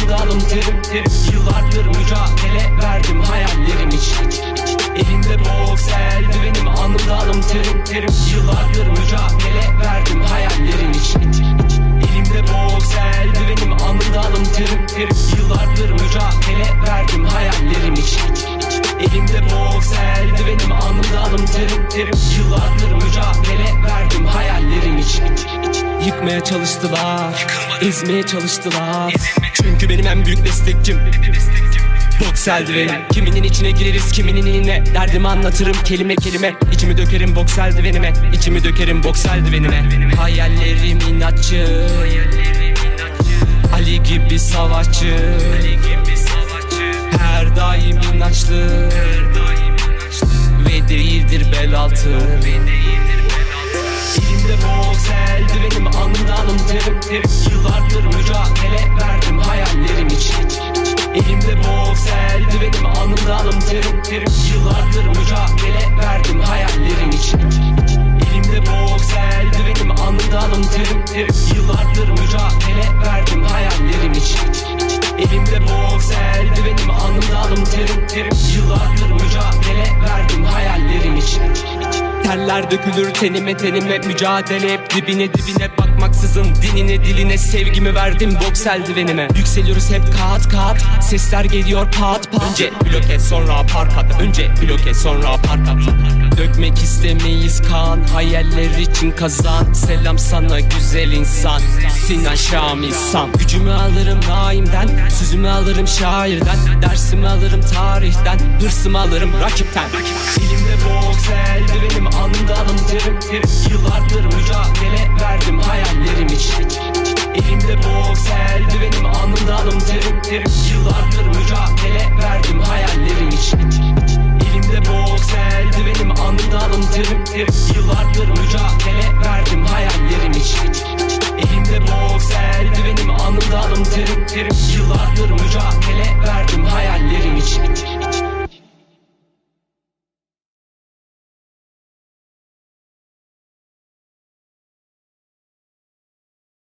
alnımda alın terim. Yıllardır mücadele verdim hayallerim için. Elimde boks eldivenim, alnımda alın terim. Yıllardır mücadele verdim hayallerim için. Elimde boks eldivenim, alnımda alın terim. Yıllardır mücadele verdim hayallerim için. Elimde boks eldivenim, alnımda alın terim. Yıllardır mücadele verdim hayallerim için. Yıkmaya çalıştılar, ezmeye çalıştılar. Çünkü benim en büyük destekçim boks eldivenim. Kiminin içine gireriz, kiminin inine. Derdimi anlatırım kelime kelime. İçimi dökerim boks eldivenime. İçimi dökerim boks eldivenime. Hayallerim inatçı, Ali gibi savaşçı, her daim inançlı ve değildir bel altı. Elimde boks eldivenim, alnımda alın terim. Yıllardır mücadele verdim hayallerim için. Elimde boks eldivenim, alnımda alın terim. Yıllardır mücadele verdim hayallerim için. Elimde boks eldivenim, alnımda alın terim. Yıllardır mücadele verdim hayallerim için. Elimde boks eldivenim, alnımda alın terim. Yıllardır mücadele verdim hayallerim için. Terler dökülür tenime mücadele hep dibine bakmaksızın dinine diline sevgimi verdim boks eldivenime. Yükseliyoruz hep kat kat, sesler geliyor pat pat. Önce bloke sonra park at, önce bloke sonra park at. Dökmek istemeyiz kan, hayaller için kazan. Selam sana güzel insan, Sinan Şamil Sam. Gücümü alırım naimden, sözümü alırım şairden. Dersimi alırım tarihten, hırsımı alırım rakipten. Elimde boks eldivenim, alnımda alın terim. Yıllardır mücadele verdim hayallerim için. Elimde boks eldivenim, alnımda alın terim. Yıllardır mücadele verdim hayallerim için. Elimde boks eldivenim, alnımda alın terim. Yıllardır mücadele verdim hayallerim için. Elimde boks eldivenim, alnımda alın terim. Yıllardır mücadele